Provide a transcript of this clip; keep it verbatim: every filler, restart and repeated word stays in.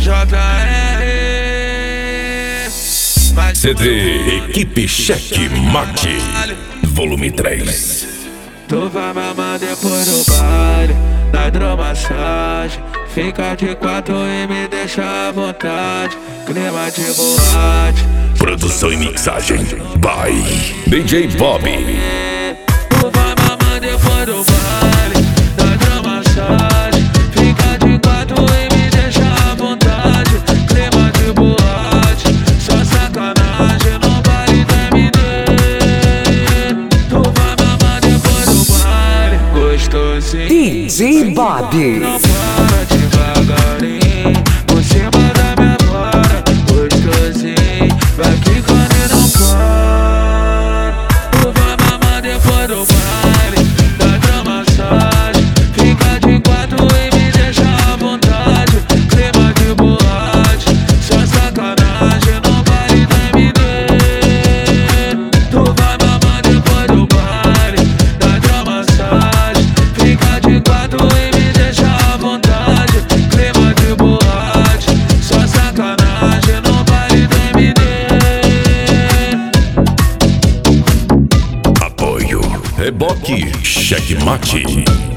J R. C D Equipe Cheque Mate, volume três. Tu vai mamar depois do baile, na hidromassagem. Fica de quatro e me deixa à vontade. Clima de boate. Produção e mixagem by D J Bob. Tu vai mamar depois do baile, na hidromassagem. Fica de quatro e me deixa à vontade. Clima de boate, só sacanagem no baile da M D. Tu vai mamar depois do baile, gostosinho. D J Bob. Não para devagarinho, por cima da minha vara, gostosinho. Vai quicando e não para. Tu vai mamar depois do baile, da hidromassagem. Fica de quatro e me deixa à vontade. Clima de boate, só sacanagem no baile da M D. Tu vai mamar depois do baile, da hidromassagem. Fica de quatro e me deixa à vontade. Clima de boate, só sacanagem no baile da M D. Apoio Reboque Cheque Mate.